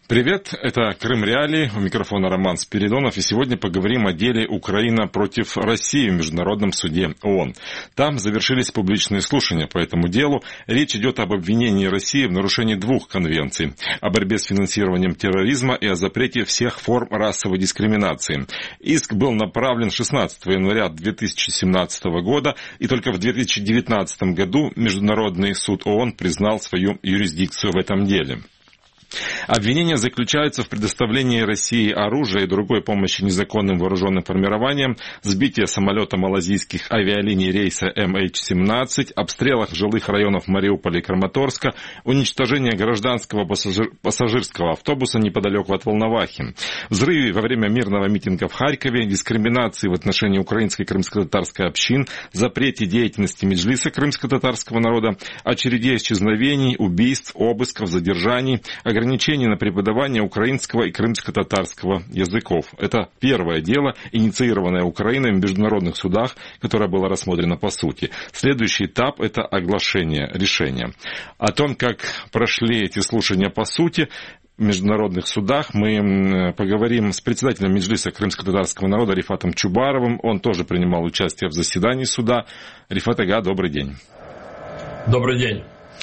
Привет, это Крым Реалии, у микрофона Роман Спиридонов, и сегодня поговорим о деле Украина против России в Международном суде ООН. Там завершились публичные слушания по этому делу. Речь идет об обвинении России в нарушении двух конвенций: о борьбе с финансированием терроризма и о запрете всех форм расовой дискриминации. Иск был направлен 16 января 2017 года, и только в 2019 году Международный суд ООН признал свою юрисдикцию в этом деле. Обвинение заключается в предоставлении России оружия и другой помощи незаконным вооруженным формированиям, сбитие самолета малазийских авиалиний рейса MH17, обстрелах жилых районов Мариуполя и Краматорска, уничтожение гражданского пассажирского автобуса неподалеку от Волновахи, взрыве во время мирного митинга в Харькове, дискриминации в отношении украинской и крымско-татарской общин, запрете деятельности Меджлиса крымско-татарского народа, очереди исчезновений, убийств, обысков, задержаний, ограничений на преподавание украинского и крымско-татарского языков. Это первое дело, инициированное Украиной в международных судах, которое было рассмотрено по сути. Следующий этап – это оглашение решения. О том, как прошли эти слушания по сути в международных судах, мы поговорим с председателем Меджлиса крымско-татарского народа Рифатом Чубаровым. Он тоже принимал участие в заседании суда. Рифат ага, добрый день. Добрый день.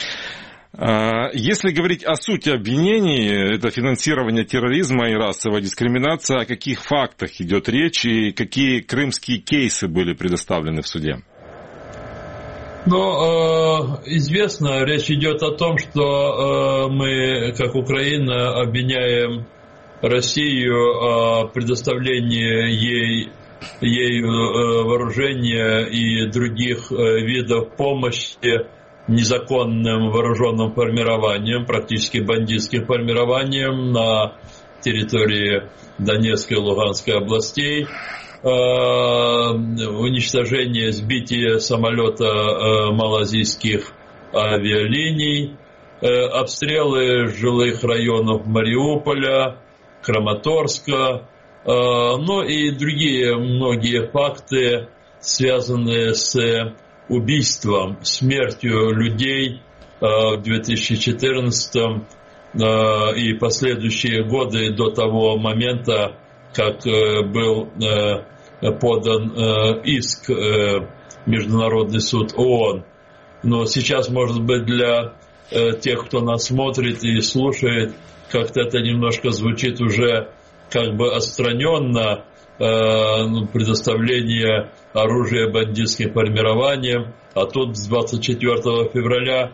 Если говорить о сути обвинений, это финансирование терроризма и расовая дискриминация, о каких фактах идет речь и какие крымские кейсы были предоставлены в суде? Известно, речь идет о том, что мы, как Украина, обвиняем Россию о предоставлении ей вооружения и других видов помощи незаконным вооруженным формированием, практически бандитским формированием на территории Донецкой и Луганской областей, уничтожение, сбитие самолета малазийских авиалиний, обстрелы жилых районов Мариуполя, Краматорска, и другие многие факты, связанные с убийством, смертью людей в 2014 и последующие годы до того момента, как был подан иск в Международный суд ООН. Но сейчас, может быть, для тех, кто нас смотрит и слушает, как-то это немножко звучит уже как бы отстраненно, предоставление оружия бандитским формированиям, а тут с 24 февраля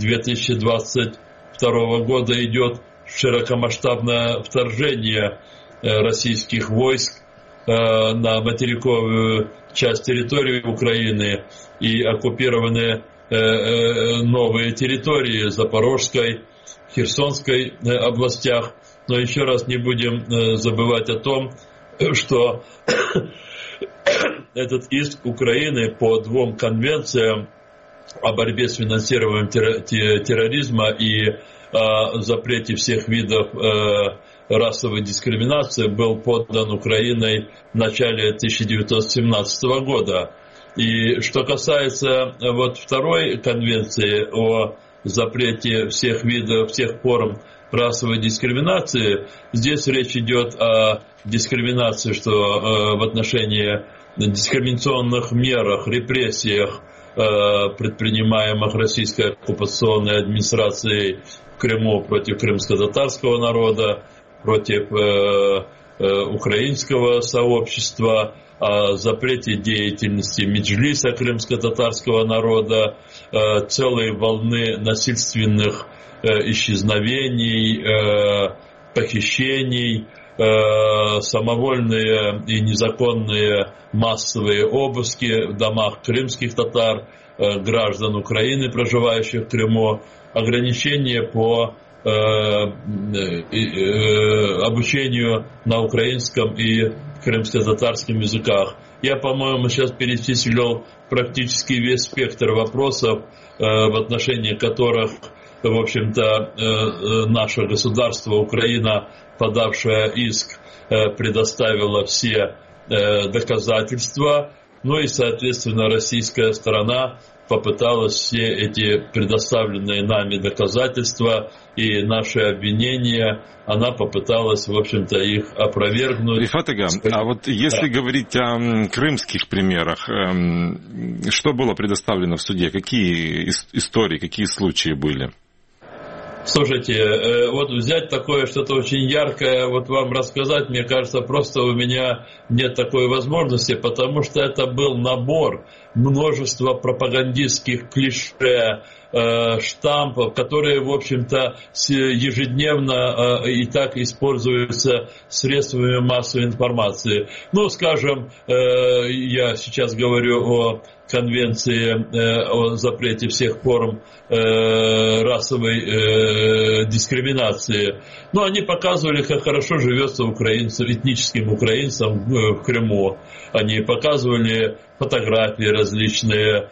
2022 года идет широкомасштабное вторжение российских войск на материковую часть территории Украины и оккупированы новые территории Запорожской, Херсонской областях. Но еще раз не будем забывать о том, что этот иск Украины по двум конвенциям о борьбе с финансированием терроризма и о запрете всех видов расовой дискриминации был подан Украиной в начале 1917 года. И что касается второй конвенции о запрете всех видов, всех форм расовой дискриминации, здесь речь идет о дискриминации, что в отношении дискриминационных мерах, репрессиях, предпринимаемых российской оккупационной администрацией в Крыму против крымско-татарского народа, против украинского сообщества, о запрете деятельности Меджлиса крымско-татарского народа, целой волны насильственных исчезновений, похищений, самовольные и незаконные массовые обыски в домах крымских татар, граждан Украины, проживающих в Крыму, ограничения по обучению на украинском и крымско-татарском языках. Я, по-моему, сейчас перечислил практически весь спектр вопросов, в отношении которых, в общем-то, наше государство, Украина, подавшая иск, предоставила все доказательства. Ну и, соответственно, российская сторона попыталась все эти предоставленные нами доказательства и наши обвинения, она попыталась, в общем-то, их опровергнуть. Рифат ага, а вот если говорить о крымских примерах, что было предоставлено в суде? Какие истории, какие случаи были? Слушайте, вот взять такое что-то очень яркое, вот вам рассказать, мне кажется, просто у меня нет такой возможности, потому что это был набор множества пропагандистских клише, штампов, которые, в общем-то, ежедневно и так используются средствами массовой информации. Ну, скажем, я сейчас говорю о Конвенции о запрете всех форм расовой дискриминации. Но они показывали, как хорошо живется украинцам, этническим украинцам в Крыму. Они показывали фотографии различные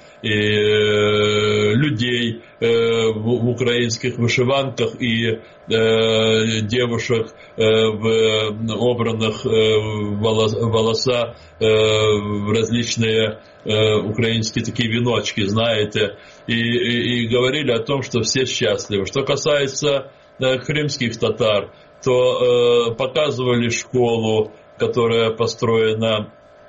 людей в украинских вышиванках и девушек в обранных волоса в различные украинские такие веночки, знаете, и говорили о том, что все счастливы. Что касается крымских татар, то показывали школу, которая построена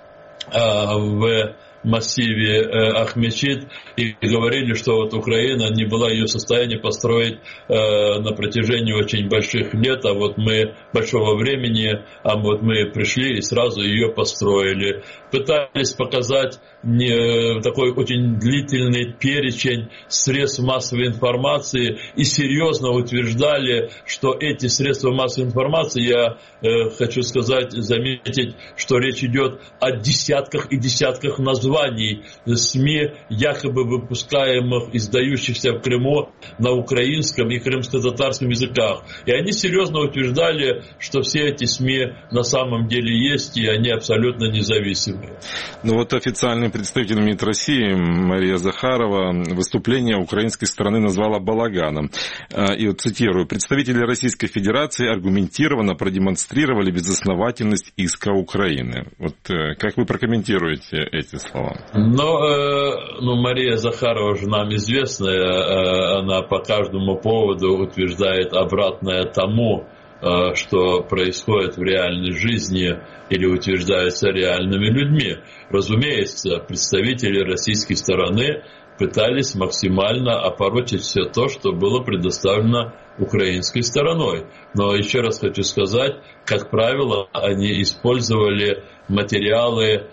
в массиве Ахмечит, и говорили, что вот Украина не была ее в состоянии построить на протяжении очень больших лет, большого времени, а вот мы пришли и сразу ее построили. Пытались показать такой очень длительный перечень средств массовой информации и серьезно утверждали, что эти средства массовой информации, я хочу сказать, заметить, что речь идет о десятках и десятках названий СМИ, якобы выпускаемых, издающихся в Крыму на украинском и крымско-татарском языках. И они серьезно утверждали, что все эти СМИ на самом деле есть, и они абсолютно независимые. Ну вот официальный представитель МИД России Мария Захарова выступление украинской стороны назвала балаганом. И вот цитирую: представители Российской Федерации аргументированно продемонстрировали безосновательность иска Украины. Вот как вы прокомментируете эти слова? Мария Захарова же нам известная, она по каждому поводу утверждает обратное тому, что происходит в реальной жизни или утверждается реальными людьми. Разумеется, представители российской стороны пытались максимально опорочить все то, что было предоставлено украинской стороной. Но еще раз хочу сказать, как правило, они использовали материалы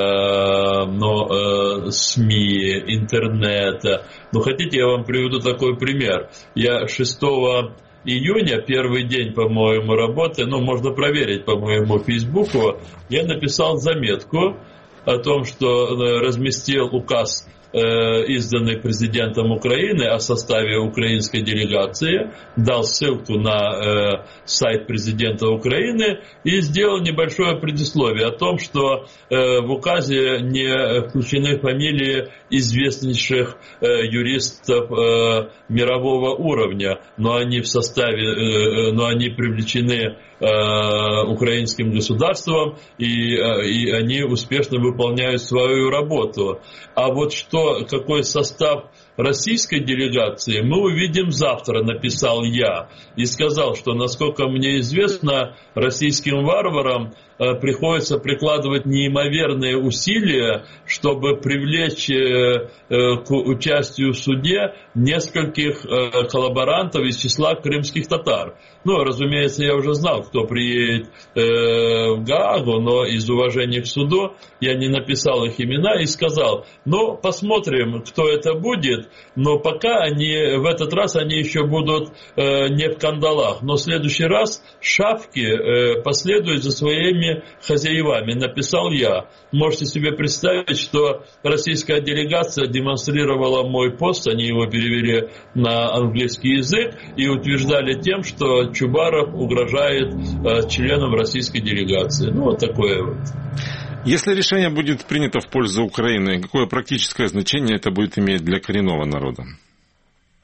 СМИ, интернета. Хотите, я вам приведу такой пример. Я 6 июня, первый день, по-моему, работы, можно проверить по моему Фейсбуку, я написал заметку о том, что разместил указ, изданный президентом Украины о составе украинской делегации, дал ссылку на сайт президента Украины и сделал небольшое предисловие о том, что в указе не включены фамилии известнейших юристов мирового уровня, но они привлечены украинским государством, и они успешно выполняют свою работу. А вот какой состав российской делегации, мы увидим завтра, написал я. И сказал, что, насколько мне известно, российским варварам приходится прикладывать неимоверные усилия, чтобы привлечь к участию в суде нескольких коллаборантов из числа крымских татар. Разумеется, я уже знал, кто приедет в Гаагу, но из уважения к суду я не написал их имена и сказал, посмотрим, кто это будет, но пока в этот раз они еще будут не в кандалах, но в следующий раз шапки последуют за своими хозяевами, написал я. Можете себе представить, что российская делегация демонстрировала мой пост, они его перевели на английский язык и утверждали тем, что Чубаров угрожает членам российской делегации. Вот такое вот. Если решение будет принято в пользу Украины, какое практическое значение это будет иметь для коренного народа?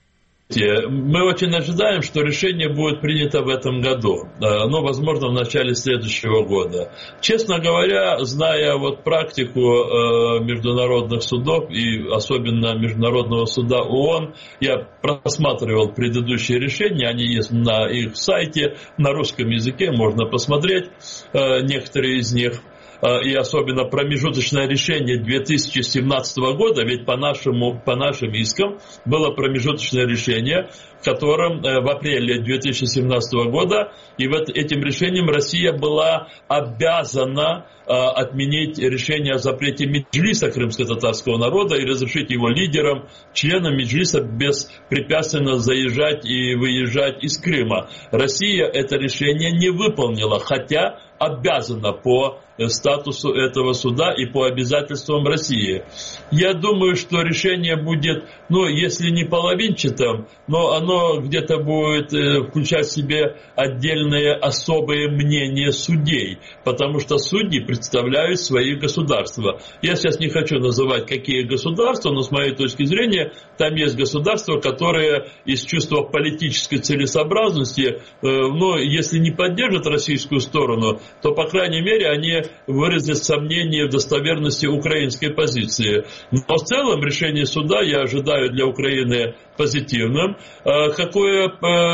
Мы очень ожидаем, что решение будет принято в этом году, но, возможно, в начале следующего года. Честно говоря, зная вот практику международных судов и особенно Международного суда ООН, я просматривал предыдущие решения, они есть на их сайте, на русском языке, можно посмотреть некоторые из них. И особенно промежуточное решение 2017 года, ведь по нашим искам было промежуточное решение, в котором в апреле 2017 года, и этим решением Россия была обязана отменить решение о запрете Меджлиса крымско-татарского народа и разрешить его лидерам, членам Меджлиса беспрепятственно заезжать и выезжать из Крыма. Россия это решение не выполнила, хотя обязана по статусу этого суда и по обязательствам России. Я думаю, что решение будет, если не половинчатым, но оно где-то будет включать в себе отдельные особые мнения судей, потому что судьи представляют свои государства. Я сейчас не хочу называть, какие государства, но с моей точки зрения, там есть государства, которые из чувства политической целесообразности, если не поддержат российскую сторону, то, по крайней мере, они выразят сомнения в достоверности украинской позиции. Но в целом решение суда я ожидаю для Украины позитивным. Какое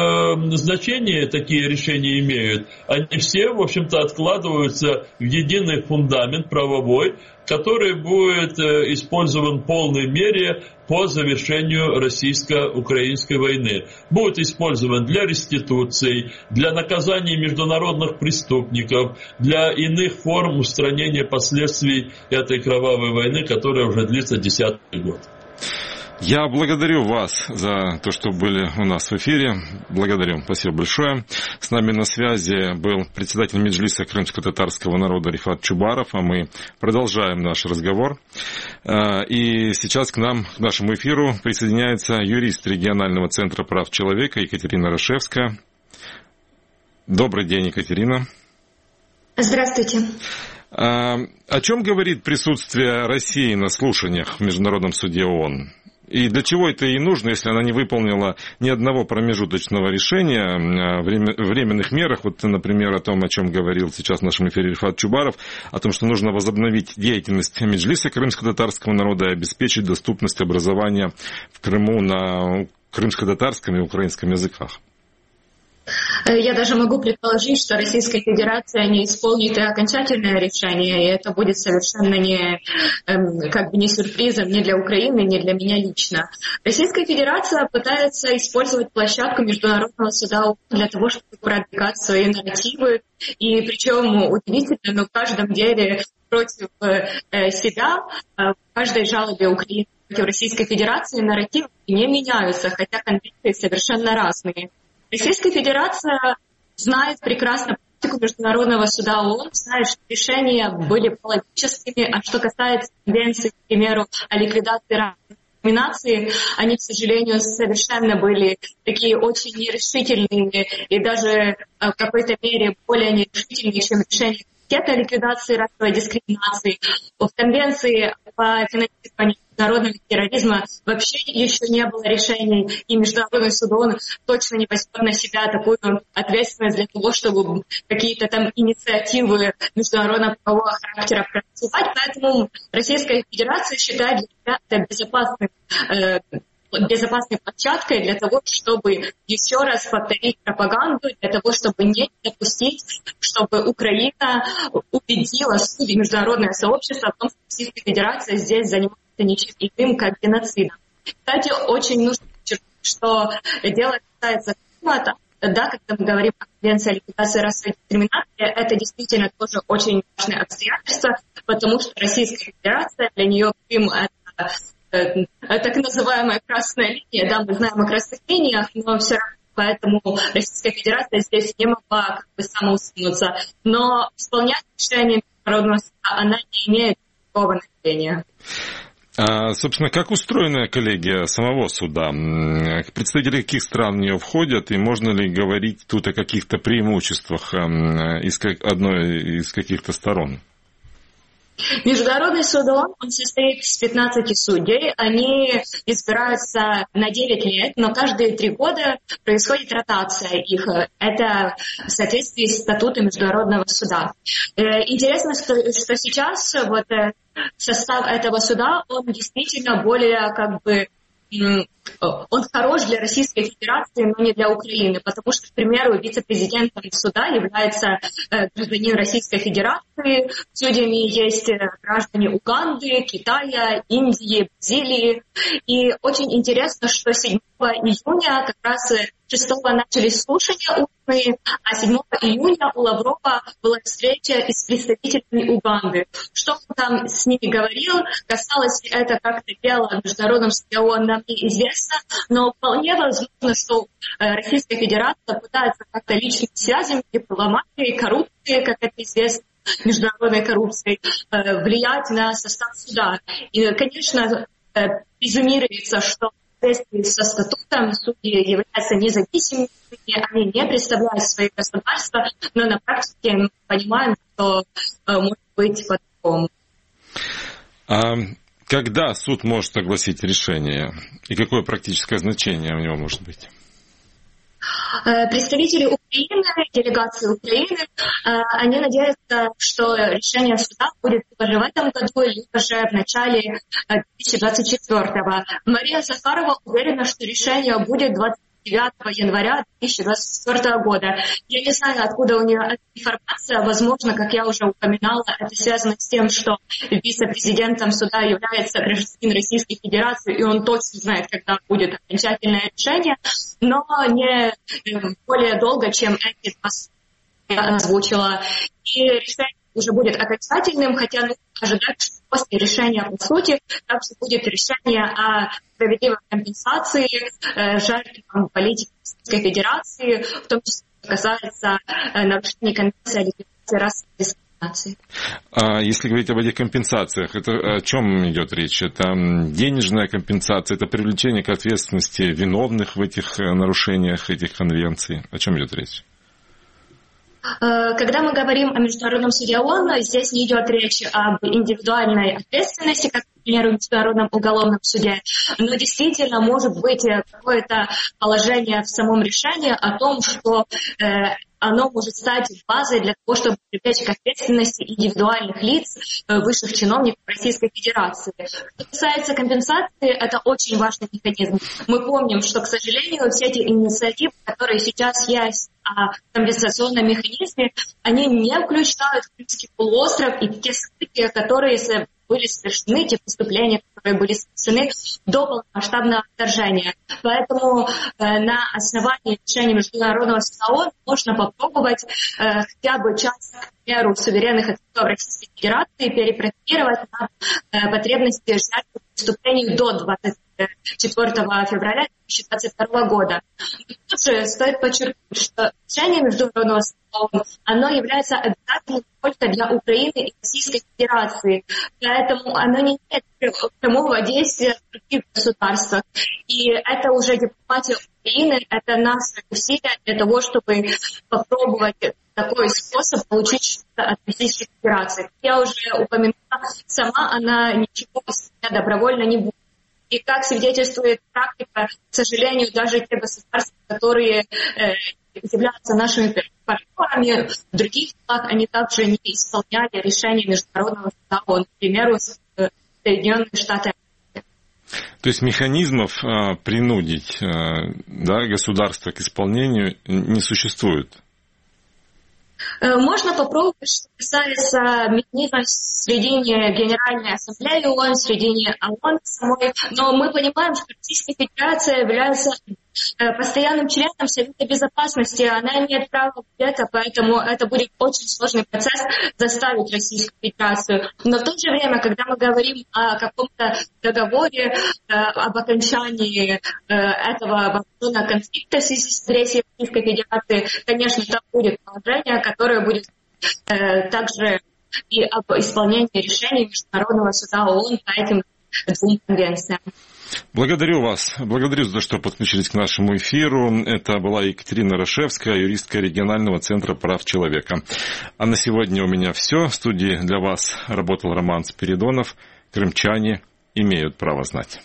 значение такие решения имеют? Они все, в общем-то, откладываются в единый фундамент правовой, который будет использован в полной мере по завершению российско-украинской войны. Будет использован для реституций, для наказания международных преступников, для иных форм устранения последствий этой кровавой войны, которая уже длится 10-й год. Я благодарю вас за то, что были у нас в эфире. Благодарю. Спасибо большое. С нами на связи был председатель Меджлиса крымско-татарского народа Рифат Чубаров, а мы продолжаем наш разговор. И сейчас к нам, к нашему эфиру, присоединяется юрист регионального центра прав человека Екатерина Рашевская. Добрый день, Екатерина. Здравствуйте. О чем говорит присутствие России на слушаниях в Международном суде ООН? И для чего это ей нужно, если она не выполнила ни одного промежуточного решения о временных мерах? Вот, например, о том, о чем говорил сейчас в нашем эфире Рифат Чубаров, о том, что нужно возобновить деятельность Меджлиса крымско-татарского народа и обеспечить доступность образования в Крыму на крымско-татарском и украинском языках. Я даже могу предположить, что Российская Федерация не исполнит окончательное решение, и это будет совершенно не сюрпризом ни для Украины, ни для меня лично. Российская Федерация пытается использовать площадку Международного суда для того, чтобы продвигать свои нарративы, и причем удивительно, но в каждом деле против себя, в каждой жалобе Украины против Российской Федерации нарративы не меняются, хотя конфликты совершенно разные. Российская Федерация знает прекрасно практику Международного суда ООН, знает, что решения были половинчатыми, а что касается конвенции, к примеру, о ликвидации дискриминации, они, к сожалению, совершенно были такие очень нерешительные и даже в какой-то мере более нерешительные, чем решение о ликвидации расовой дискриминации. В Конвенции по финансированию международного терроризма вообще еще не было решений, и Международный суд ООН точно не возьмет на себя такую ответственность для того, чтобы какие-то там инициативы международного правового характера проголосовать. Поэтому Российская Федерация считает для себя это безопасной площадкой для того, чтобы еще раз повторить пропаганду, для того, чтобы не допустить, чтобы Украина убедила суд и международное сообщество в том, что Российская Федерация здесь занимается ничем иным, как геноцидом. Кстати, очень нужно подчеркнуть, что дело касается климата. Да, когда мы говорим о конвенции о ликвидации расовой дискриминации, это действительно тоже очень важное обстоятельство, потому что Российская Федерация, для нее Крым — это так называемая красная линия. Да, мы знаем о красных линиях, но все равно поэтому Российская Федерация здесь не могла самоусунуться. Но исполнять решение Международного суда она не имеет такого намерения. Собственно, как устроена коллегия самого суда? Представители каких стран в нее входят, и можно ли говорить тут о каких-то преимуществах одной из каких-то сторон? Международный суд ООН, он состоит из 15 судей. Они избираются на 9 лет, но каждые 3 года происходит ротация их. Это в соответствии с статутом Международного суда. Интересно, что сейчас вот состав этого суда, он действительно более он хорош для Российской Федерации, но не для Украины, потому что, к примеру, вице-президентом суда является гражданин Российской Федерации, судьями есть граждане Уганды, Китая, Индии, Бразилии. И очень интересно, что 7 июня как раз 6-го начались слушания устные, а 7 июня у Лаврова была встреча с представителями Уганды. Что он там с ними говорил, касалось ли это как-то дела в Международном суде ООН, нам неизвестно, но вполне возможно, что Российская Федерация пытается как-то личными связями, дипломатией, коррупцией, как это известно, международной коррупцией, влиять на состав суда. И, конечно, презюмируется, что в соответствии со статутом судьи являются независимыми, они не представляют свои государства, но на практике мы понимаем, что может быть по-другому. Когда суд может огласить решение и какое практическое значение у него может быть? Представители Украины, делегации Украины, они надеются, что решение суда будет либо же в этом году, либо же в начале 2024-го. Мария Захарова уверена, что решение будет 29 января 2024 года. Я не знаю, откуда у нее эта информация. Возможно, как я уже упоминала, это связано с тем, что вице-президентом суда является гражданин Российской Федерации, и он точно знает, когда будет окончательное решение, но не более долго, чем эти 2 я озвучила. И решение уже будет окончательным, хотя нужно ожидать, что после решения по сути также будет решение о справедливой компенсации жертвам политики Российской Федерации, в том числе касается нарушений Конвенции о ликвидации расовой дискриминации. Если говорить об этих компенсациях, это о чем идет речь? Это денежная компенсация, это привлечение к ответственности виновных в этих нарушениях этих конвенций? О чем идет речь? Когда мы говорим о Международном суде ООН, здесь не идет речь об индивидуальной ответственности, как, например, в Международном уголовном суде, но действительно может быть какое-то положение в самом решении о том, что оно может стать базой для того, чтобы привлечь к ответственности индивидуальных лиц, высших чиновников Российской Федерации. Что касается компенсации, это очень важный механизм. Мы помним, что, к сожалению, все эти инициативы, которые сейчас есть о компенсационном механизме, они не включают Крымский полуостров и те события, которые были совершены, те преступления, которые были совершены до полномасштабного вторжения. Поэтому на основании решения Международного суда ООН можно попробовать хотя бы часть, к примеру, суверенных активов Российской Федерации перепрофилировать на потребности жертв преступлений до 24 февраля 2022 года. Но тут же стоит подчеркнуть, что решение Международного суда ООН, оно является обязательным только для Украины и Российской Федерации, поэтому оно не имеет прямого действия в других государствах. И это уже дипломатия Украины, это наши усилия для того, чтобы попробовать такой способ получить что-то от Российской Федерации. Я уже упоминала, сама она ничего себя добровольно не будет. И как свидетельствует практика, к сожалению, даже те государства, которые являются нашими партнерами, в других делах они также не исполняли решения Международного суда ООН, к примеру, Соединенные Штаты. То есть механизмов принудить государство к исполнению не существует? Можно попробовать, что касается механизма сведения Генеральной Ассамблеи ООН, сведения ООН самой, но мы понимаем, что Российская Федерация является постоянным членом Совета Безопасности, она имеет право вето, поэтому это будет очень сложный процесс заставить Российскую Федерацию. Но в то же время, когда мы говорим о каком-то договоре, об окончании этого вооруженного конфликта в связи с агрессией Российской Федерации, конечно, там будет положение, которое будет также и об исполнении решений Международного суда ООН по этим 2 конвенциям. Благодарю вас. Благодарю за то, что подключились к нашему эфиру. Это была Екатерина Рашевская, юристка регионального центра прав человека. А на сегодня у меня все. В студии для вас работал Роман Спиридонов. Крымчане имеют право знать.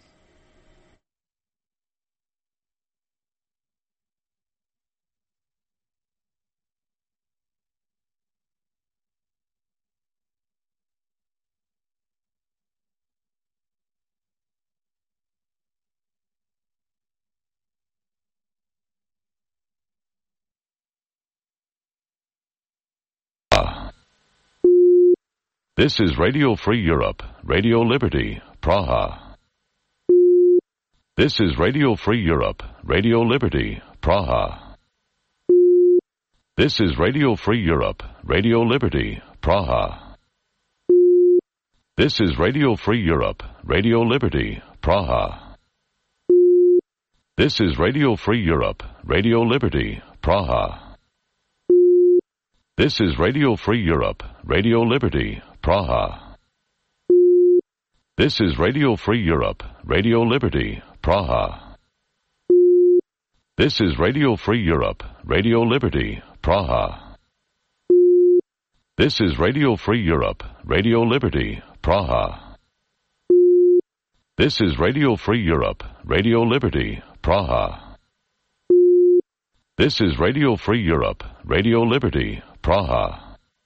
This is Radio Free Europe, Radio Liberty, Praha. This is Radio Free Europe, Radio Liberty, Praha. This is Radio Free Europe, Radio Liberty, Praha. This is Radio Free Europe, Radio Liberty, Praha. This is Radio Free Europe, Radio Liberty, Praha. This is Radio Free Europe, Radio Liberty, Praha. This is Radio Free Europe, Radio Liberty, Praha. This is Radio Free Europe, Radio Liberty, Praha. This is Radio Free Europe, Radio Liberty, Praha. This is Radio Free Europe, Radio Liberty, Praha. This is Radio Free Europe, Radio Liberty, Praha.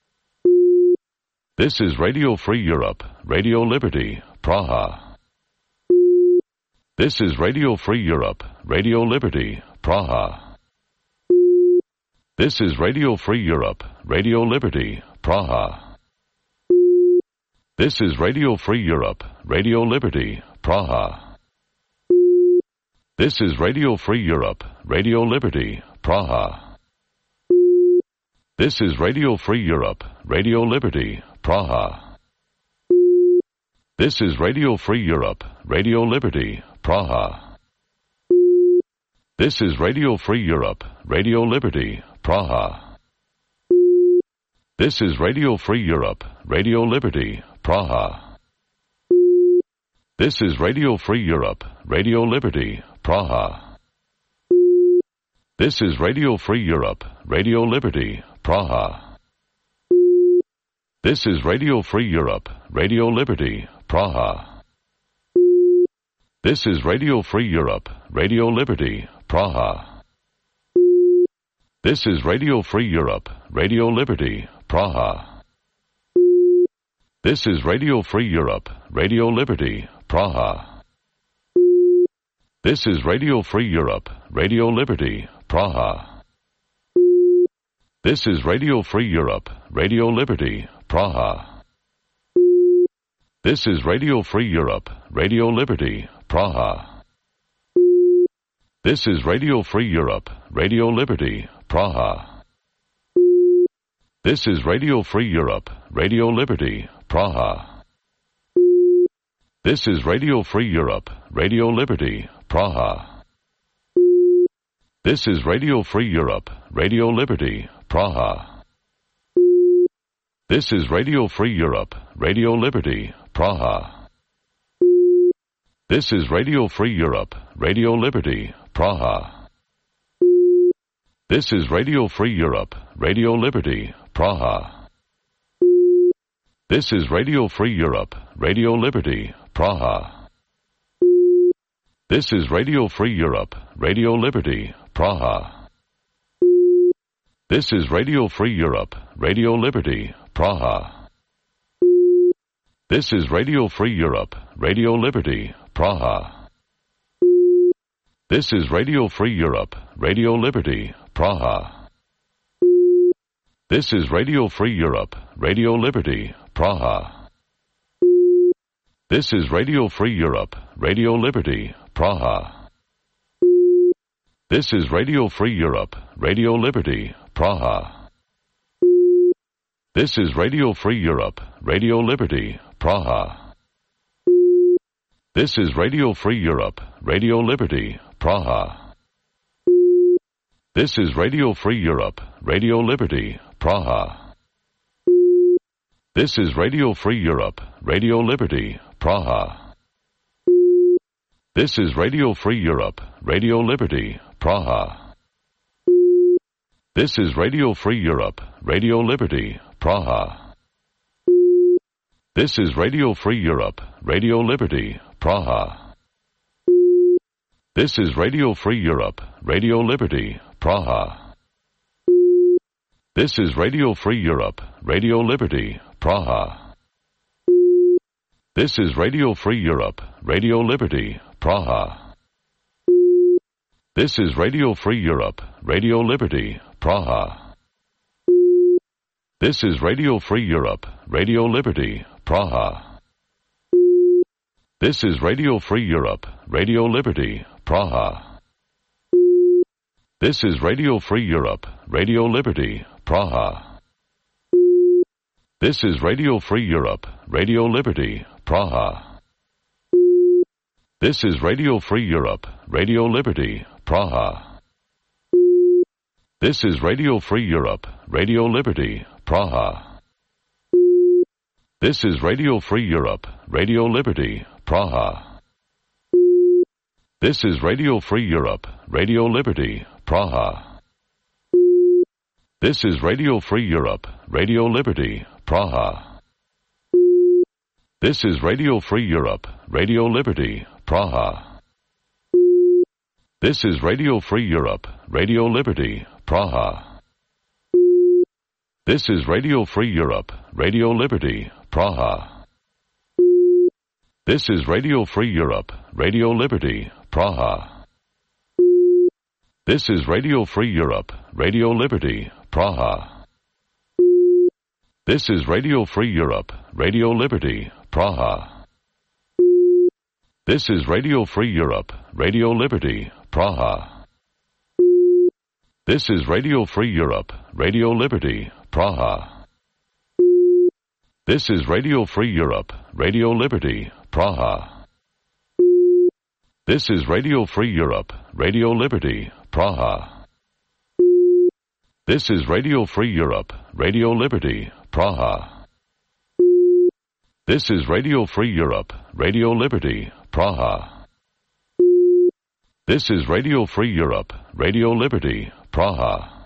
This is Radio Free Europe, Radio Liberty, Praha. This is Radio Free Europe, Radio Liberty, Praha. This is Radio Free Europe, Radio Liberty, Praha. This is Radio Free Europe, Radio Liberty, Praha. This is Radio Free Europe, Radio Liberty, Praha. This is Radio Free Europe, Radio Liberty, Praha. This is Radio Free Europe, Radio Liberty, Praha. This is Radio Free Europe, Radio Liberty, Praha. This is Radio Free Europe, Radio Liberty, Praha. This is Radio Free Europe, Radio Liberty, Praha. This is Radio Free Europe, Radio Liberty, Praha. This is Radio Free Europe, Radio Liberty, Praha. This is Radio Free Europe, Radio Liberty, Praha. This is Radio Free Europe, Radio Liberty, Praha. This is Radio Free Europe, Radio Liberty, Praha. This is Radio Free Europe, Radio Liberty, Praha. This is Radio Free Europe, Radio Liberty, Praha. This is Radio Free Europe, Radio Liberty, Praha. This is Radio Free Europe, Radio Liberty, Praha. This is Radio Free Europe, Radio Liberty, Praha. This is Radio Free Europe, Radio Liberty, Praha. This is Radio Free Europe, Radio Liberty, Praha. This is Radio Free Europe, Radio Liberty, Praha. This is Radio Free Europe, Radio Liberty, Praha. This is Radio Free Europe, Radio Liberty, Praha. This is Radio Free Europe, Radio Liberty, Praha. This is Radio Free Europe, Radio Liberty, Praha. This is Radio Free Europe, Radio Liberty, Praha. This is Radio Free Europe, Radio Liberty, Praha. This is Radio Free Europe, Radio Liberty, Praha. This is Radio Free Europe, Radio Liberty, Praha. This is Radio Free Europe, Radio Liberty, Praha. This is Radio Free Europe, Radio Liberty, Praha. This is Radio Free Europe, Radio Liberty, Praha. This is Radio Free Europe, Radio Liberty, Praha. This is Radio Free Europe, Radio Liberty, Praha. This is Radio Free Europe, Radio Liberty, Praha. This is Radio Free Europe, Radio Liberty, Praha. This is Radio Free Europe, Radio Liberty, Praha. This is Radio Free Europe, Radio Liberty, Praha. This is Radio Free Europe, Radio Liberty, Praha. This is Radio Free Europe, Radio Liberty, Praha. This is Radio Free Europe, Radio Liberty, Praha. This is Radio Free Europe, Radio Liberty, Praha. This is Radio Free Europe, Radio Liberty, Praha. This is Radio Free Europe, Radio Liberty, Praha. This is Radio Free Europe, Radio Liberty, Praha. This is Radio Free Europe, Radio Liberty, Praha. This is Radio Free Europe, Radio Liberty, Praha. This is Radio Free Europe, Radio Liberty, Praha. This is Radio Free Europe, Radio Liberty, Praha. This is Radio Free Europe, Radio Liberty, Praha. This is Radio Free Europe, Radio Liberty, Praha. This is Radio Free Europe, Radio Liberty, Praha. This is Radio Free Europe, Radio Liberty, Praha. This is Radio Free Europe, Radio Liberty, Praha. This is Radio Free Europe, Radio Liberty, Praha. This is Radio Free Europe, Radio Liberty, Praha. This is Radio Free Europe, Radio Liberty, Praha. This is Radio Free Europe, Radio Liberty, Praha. This is Radio Free Europe, Radio Liberty, Praha. This is Radio Free Europe, Radio Liberty, Praha. This is Radio Free Europe, Radio Liberty, Praha. This is Radio Free Europe, Radio Liberty, Praha. This is Radio Free Europe, Radio Liberty, Praha. This is Radio Free Europe, Radio Liberty, Praha.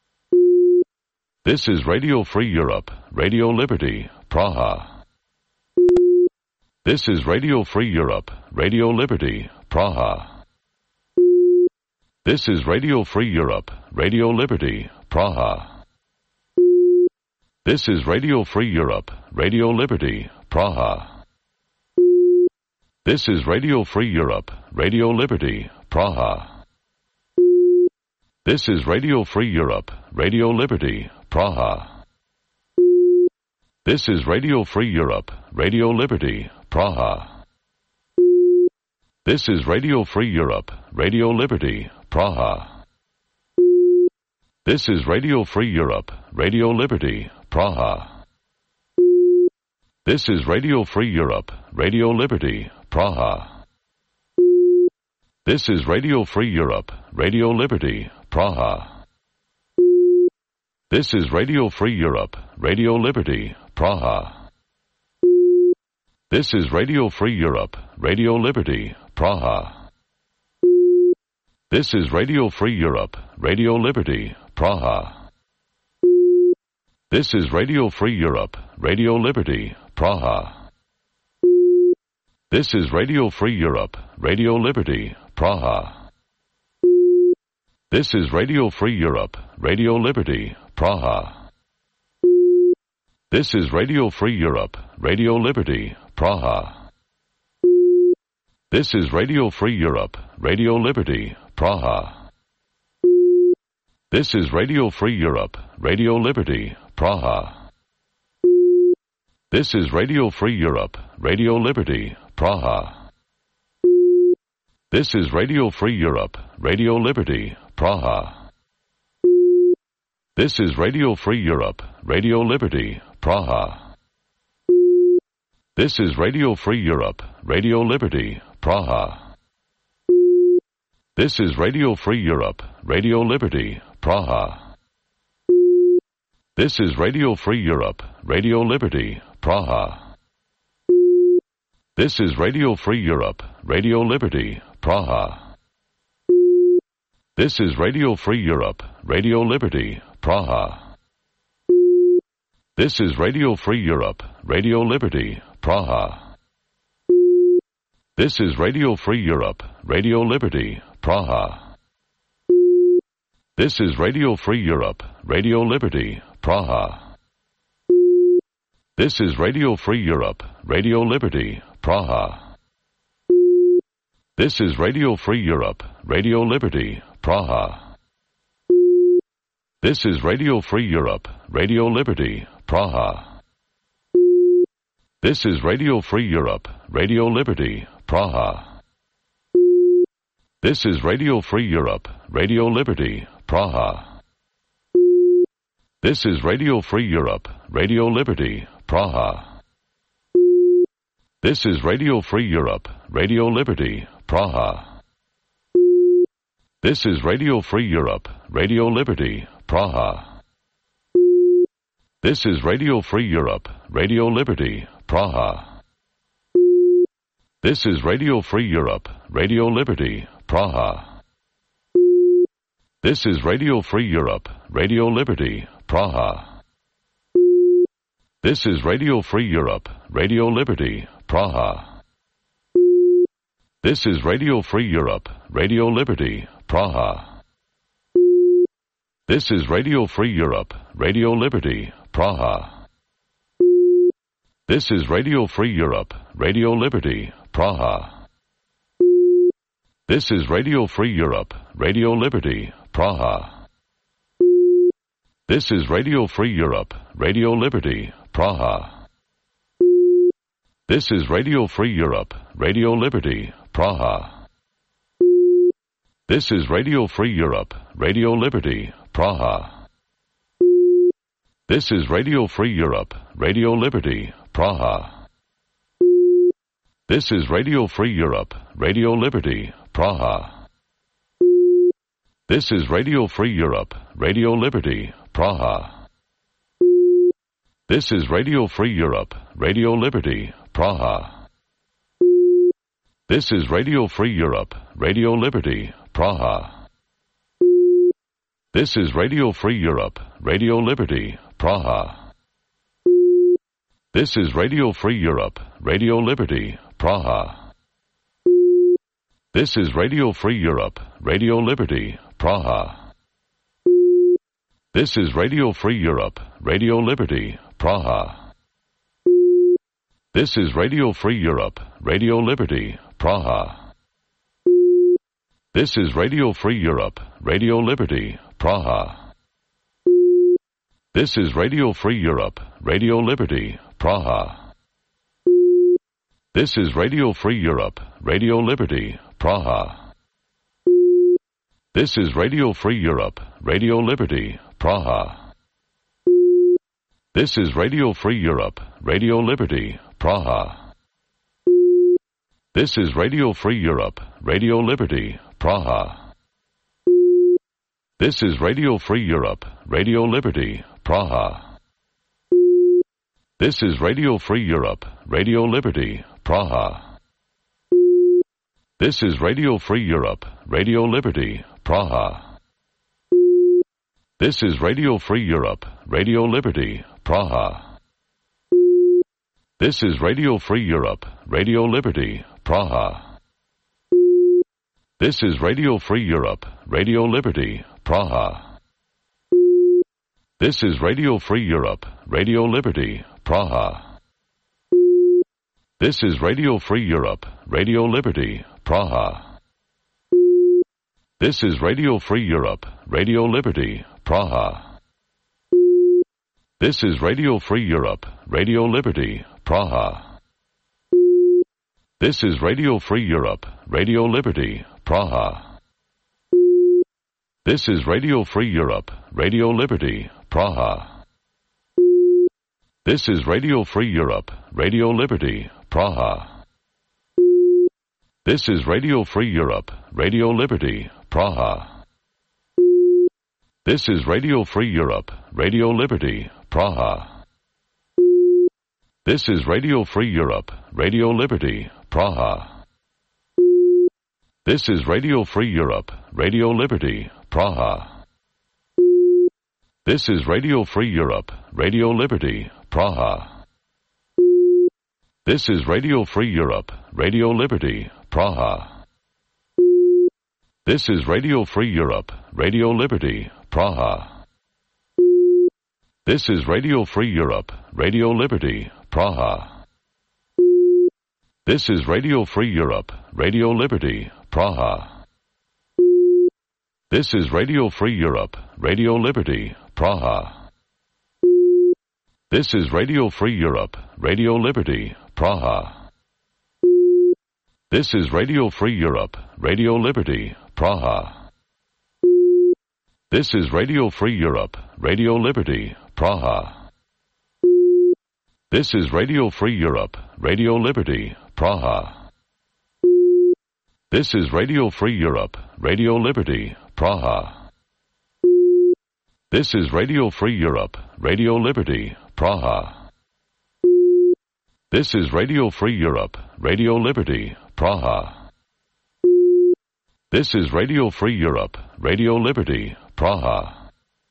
This is Radio Free Europe, Radio Liberty, Praha. This is Radio Free Europe, Radio Liberty, Praha. This is Radio Free Europe, Radio Liberty, Praha. This is Radio Free Europe, Radio Liberty, Praha. This is Radio Free Europe, Radio Liberty, Praha. This is Radio Free Europe, Radio Liberty, Praha. This is Radio Free Europe, Radio Liberty, Praha. This is Radio Free Europe, Radio Liberty, Praha. This is Radio Free Europe, Radio Liberty, Praha. This is Radio Free Europe, Radio Liberty, Praha. This is Radio Free Europe, Radio Liberty, Praha. This is Radio Free Europe, Radio Liberty, Praha. This is Radio Free Europe, Radio Liberty, Praha. This is Radio Free Europe, Radio Liberty, Praha. This is Radio Free Europe, Radio Liberty, Praha. This is Radio Free Europe, Radio Liberty, Praha. This is Radio Free Europe, Radio Liberty, Praha. This is Radio Free Europe, Radio Liberty, Praha. This is Radio Free Europe, Radio Liberty, Praha. This is Radio Free Europe, Radio Liberty, Praha. This is Radio Free Europe, Radio Liberty, Praha. This is Radio Free Europe, Radio Liberty, Praha. This is Radio Free Europe, Radio Liberty, Praha. This is Radio Free Europe, Radio Liberty, Praha. This is Radio Free Europe, Radio Liberty, Praha. This is Radio Free Europe, Radio Liberty, Praha. This is Radio Free Europe, Radio Liberty, Praha. This is Radio Free Europe, Radio Liberty, Praha. This is Radio Free Europe, Radio Liberty, Praha. This is Radio Free Europe, Radio Liberty, Praha. This is Radio Free Europe, Radio Liberty, Praha. This is Radio Free Europe, Radio Liberty, Praha. This is Radio Free Europe, Radio Liberty, Praha. This is Radio Free Europe, Radio Liberty, Praha. This is Radio Free Europe, Radio Liberty, Praha. This is Radio Free Europe, Radio Liberty, Praha. This is Radio Free Europe, Radio Liberty, Praha. This is Radio Free Europe, Radio Liberty, Praha. This is Radio Free Europe, Radio Liberty, Praha. This is Radio Free Europe, Radio Liberty, Praha. This is Radio Free Europe, Radio Liberty, Praha. This is Radio Free Europe, Radio Liberty, Praha. This is Radio Free Europe, Radio Liberty, Praha. This is Radio Free Europe, Radio Liberty, Praha. This is Radio Free Europe, Radio Liberty, Praha. This is Radio Free Europe, Radio Liberty, Praha. This is Radio Free Europe, Radio Liberty, Praha. This is Radio Free Europe, Radio Liberty, Praha. This is Radio Free Europe, Radio Liberty, Praha. This is Radio Free Europe, Radio Liberty, Praha. This is Radio Free Europe, Radio Liberty, Praha. This is Radio Free Europe, Radio Liberty, Praha. This is Radio Free Europe, Radio Liberty, Praha. This is Radio Free Europe, Radio Liberty, Praha. This is Radio Free Europe, Radio Liberty, Praha. This is Radio Free Europe, Radio Liberty, Praha. This is Radio Free Europe, Radio Liberty, Praha. This is Radio Free Europe, Radio Liberty, Praha. This is Radio Free Europe, Radio Liberty, Praha. This is Radio Free Europe, Radio Liberty, Praha. This is Radio Free Europe, Radio Liberty, Praha. This is Radio Free Europe, Radio Liberty, Praha. This is Radio Free Europe, Radio Liberty, Praha. This is Radio Free Europe, Radio Liberty, Praha. This is Radio Free Europe, Radio Liberty, Praha. This is Radio Free Europe, Radio Liberty, Praha. This is Radio Free Europe, Radio Liberty, Praha. This is Radio Free Europe, Radio Liberty, Praha. This is Radio Free Europe, Radio Liberty, Praha. This is Radio Free Europe, Radio Liberty, Praha. This is Radio Free Europe, Radio Liberty, Praha. This is Radio Free Europe, Radio Liberty, Praha. This is Radio Free Europe, Radio Liberty, Praha. This is Radio Free Europe, Radio Liberty, Praha. This is Radio Free Europe, Radio Liberty, Praha. This is Radio Free Europe, Radio Liberty, Praha. This is Radio Free Europe, Radio Liberty, Praha. This is Radio Free Europe, Radio Liberty, Praha. This is Radio Free Europe, Radio Liberty, Praha. This is Radio Free Europe, Radio Liberty, Praha. This is Radio Free Europe, Radio Liberty, Praha. This is Radio Free Europe, Radio Liberty, Praha. This is Radio Free Europe, Radio Liberty, Praha. This is Radio Free Europe, Radio Liberty, Praha. This is Radio Free Europe, Radio Liberty, Praha. This is Radio Free Europe, Radio Liberty, Praha. This is Radio Free Europe, Radio Liberty, Praha. This is Radio Free Europe, Radio Liberty, Praha. This is Radio Free Europe, Radio Liberty, Praha. This is Radio Free Europe, Radio Liberty, Praha. This is Radio Free Europe, Radio Liberty, Praha. This is Radio Free Europe, Radio Liberty, Praha. This is Radio Free Europe, Radio Liberty, Praha. This is Radio Free Europe, Radio Liberty, Praha. This is Radio Free Europe, Radio Liberty, Praha. This is Radio Free Europe, Radio Liberty, Praha. This is Radio Free Europe, Radio Liberty, Praha.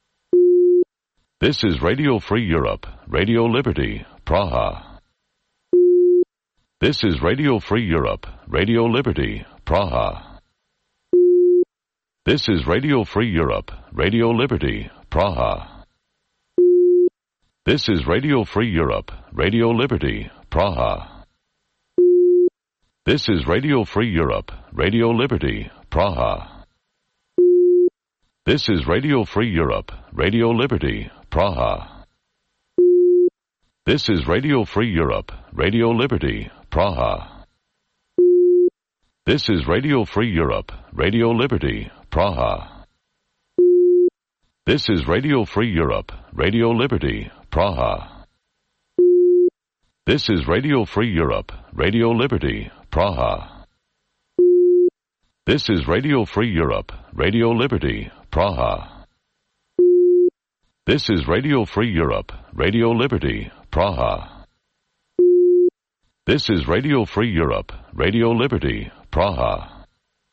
This is Radio Free Europe, Radio Liberty, Praha. This is Radio Free Europe, Radio Liberty, Praha. This is Radio Free Europe, Radio Liberty, Praha. This is Radio Free Europe, Radio Liberty, Praha. This is Radio Free Europe, Radio Liberty, Praha. This is Radio Free Europe, Radio Liberty, Praha. This is Radio Free Europe, Radio Liberty, Praha. This is Radio Free Europe, Radio Liberty, Praha. This is Radio Free Europe, Radio Liberty, Praha. This is Radio Free Europe, Radio Liberty, Praha. This is Radio Free Europe, Radio Liberty, Praha. This is Radio Free Europe, Radio Liberty, Praha. This is Radio Free Europe, Radio Liberty, Praha.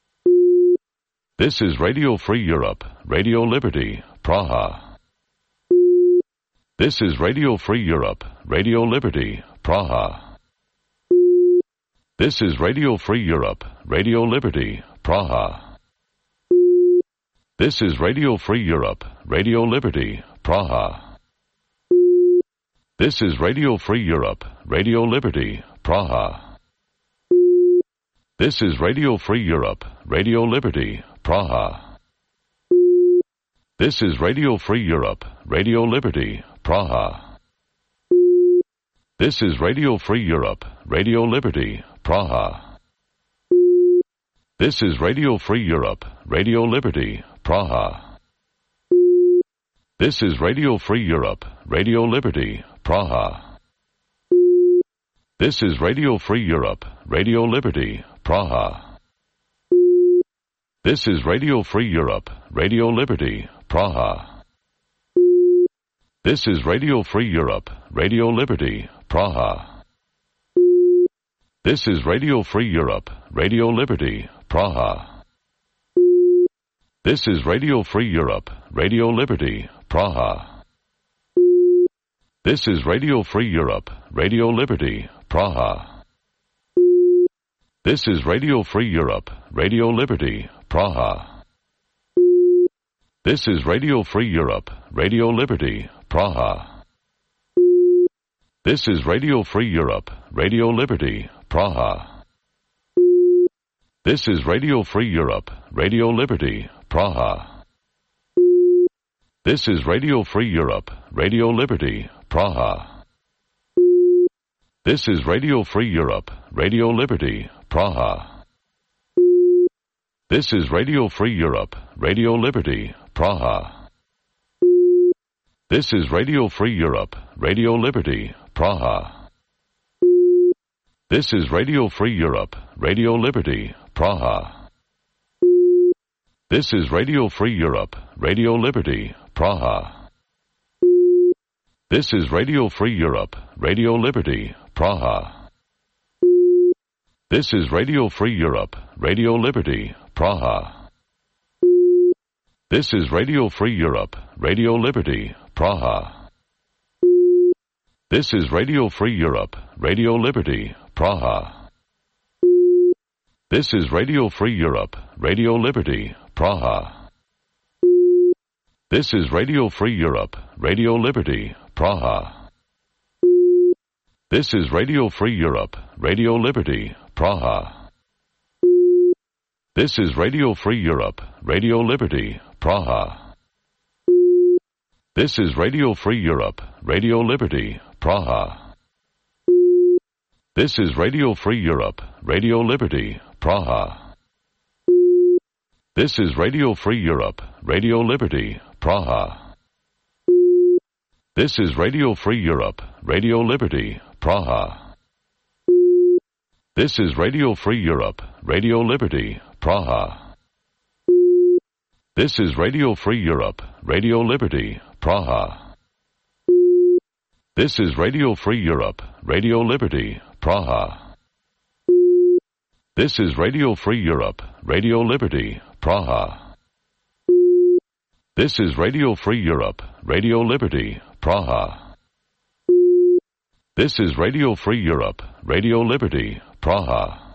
This is Radio Free Europe, Radio Liberty, Praha. This is Radio Free Europe, Radio Liberty, Praha. This is Radio Free Europe, Radio Liberty, Praha. This is Radio Free Europe, Radio Liberty, Praha. This is Radio Free Europe, Radio Liberty, Praha. This is Radio Free Europe, Radio Liberty, Praha. This is Radio Free Europe, Radio Liberty, Praha. This is Radio Free Europe, Radio Liberty, Praha. This is Radio Free Europe, Radio Liberty, Praha. This is Radio Free Europe, Radio Liberty, Praha. This is Radio Free Europe, Radio Liberty, Praha. This is Radio Free Europe, Radio Liberty, Praha. This is Radio Free Europe, Radio Liberty, Praha. This is Radio Free Europe, Radio Liberty, Praha. This is Radio Free Europe, Radio Liberty, Praha. This is Radio Free Europe, Radio Liberty, Praha. This is Radio Free Europe, Radio Liberty, Praha. This is Radio Free Europe, Radio Liberty, Praha. This is Radio Free Europe, Radio Liberty, Praha. This is Radio Free Europe, Radio Liberty, Praha. This is Radio Free Europe, Radio Liberty, Praha. This is Radio Free Europe, Radio Liberty, Praha. This is Radio Free Europe, Radio Liberty, Praha. This is Radio Free Europe, Radio Liberty, Praha. This is Radio Free Europe, Radio Liberty, Praha. This is Radio Free Europe, Radio Liberty, Praha. This is Radio Free Europe, Radio Liberty, Praha. This is Radio Free Europe, Radio Liberty, Praha. This is Radio Free Europe, Radio Liberty, Praha. This is Radio Free Europe, Radio Liberty, Praha. This is Radio Free Europe, Radio Liberty, Praha. This is Radio Free Europe, Radio Liberty, Praha. This is Radio Free Europe, Radio Liberty, Praha. This is Radio Free Europe, Radio Liberty, Praha. This is Radio Free Europe, Radio Liberty, Praha. This is Radio Free Europe, Radio Liberty, Praha. This is Radio Free Europe, Radio Liberty, Praha. This is Radio Free Europe, Radio Liberty, Praha. This is Radio Free Europe, Radio Liberty, Praha. This is Radio Free Europe, Radio Liberty, Praha. This is Radio Free Europe, Radio Liberty, Praha. This is Radio Free Europe, Radio Liberty, Praha. This is Radio Free Europe, Radio Liberty, Praha. This is Radio Free Europe, Radio Liberty, Praha.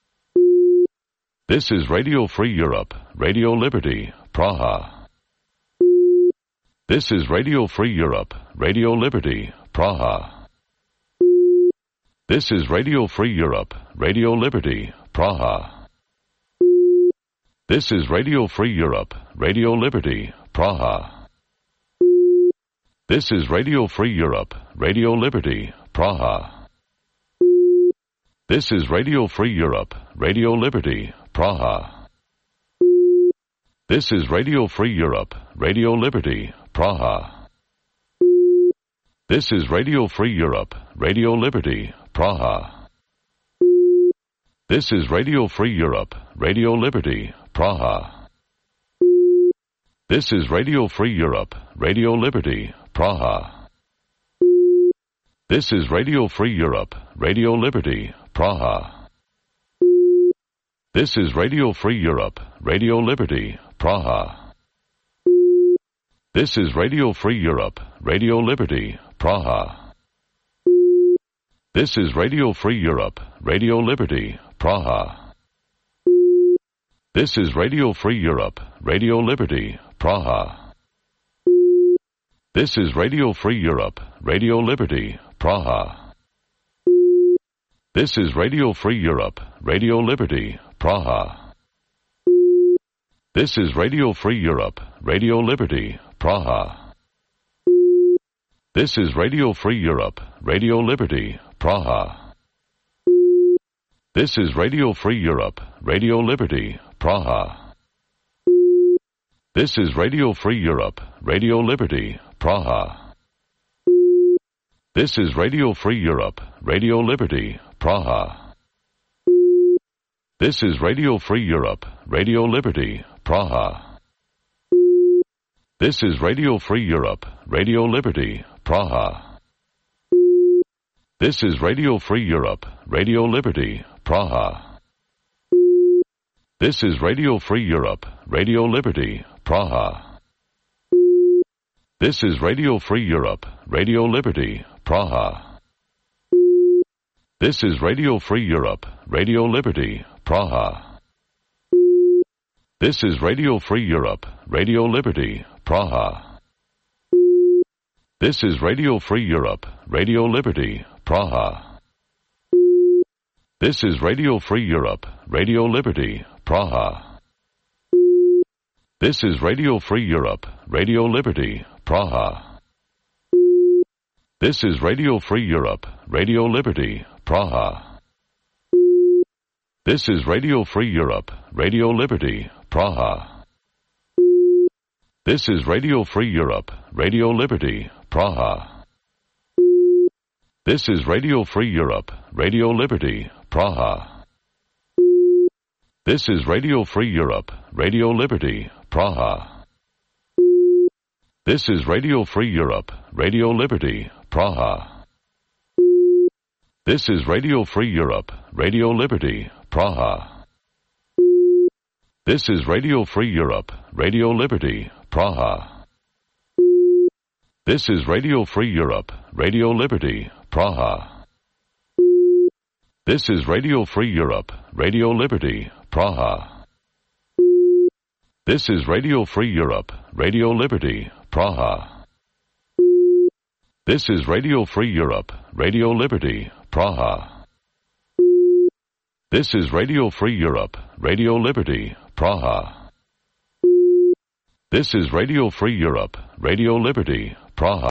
This is Radio Free Europe, Radio Liberty, Praha. This is Radio Free Europe, Radio Liberty, Praha. This is Radio Free Europe, Radio Liberty, Praha. This is Radio Free Europe, Radio Liberty, Praha. This is Radio Free Europe, Radio Liberty, Praha. This is Radio Free Europe, Radio Liberty, Praha. This is Radio Free Europe, Radio Liberty, Praha. This is Radio Free Europe, Radio Liberty, Praha. This is Radio Free Europe, Radio Liberty, Praha. This is Radio Free Europe, Radio Liberty, Praha. This is Radio Free Europe, Radio Liberty, Praha. This is Radio Free Europe, Radio Liberty, Praha. This is Radio Free Europe, Radio Liberty, Praha. This is Radio Free Europe, Radio Liberty, Praha. This is Radio Free Europe, Radio Liberty, Praha. This is Radio Free Europe, Radio Liberty, Praha. This is Radio Free Europe, Radio Liberty, Praha. This is Radio Free Europe, Radio Liberty, Praha. This is Radio Free Europe, Radio Liberty, Praha. This is Radio Free Europe, Radio Liberty, Praha. This is Radio Free Europe, Radio Liberty, Praha. This is Radio Free Europe, Radio Liberty, Praha. This is Radio Free Europe, Radio Liberty, Praha. This is Radio Free Europe, Radio Liberty, Praha. This is Radio Free Europe, Radio Liberty, Praha. This is Radio Free Europe, Radio Liberty, Praha. This is Radio Free Europe, Radio Liberty, Praha. This is Radio Free Europe, Radio Liberty, Praha. This is Radio Free Europe, Radio Liberty, Praha. This is Radio Free Europe, Radio Liberty, Praha. This is Radio Free Europe, Radio Liberty, Praha. This is Radio Free Europe, Radio Liberty, Praha. This is Radio Free Europe, Radio Liberty, Praha. This is Radio Free Europe, Radio Liberty, Praha. This is Radio Free Europe, Radio Liberty, Praha. This is Radio Free Europe, Radio Liberty, Praha. This is Radio Free Europe, Radio Liberty, Praha. This is Radio Free Europe, Radio Liberty, Praha. This is Radio Free Europe, Radio Liberty, Praha. This is Radio Free Europe, Radio Liberty, Praha. This is Radio Free Europe, Radio Liberty, Praha. This is Radio Free Europe, Radio Liberty, Praha. This is Radio Free Europe, Radio Liberty, Praha. This is Radio Free Europe, Radio Liberty, Praha. This is Radio Free Europe, Radio Liberty, Praha. This is Radio Free Europe, Radio Liberty, Praha.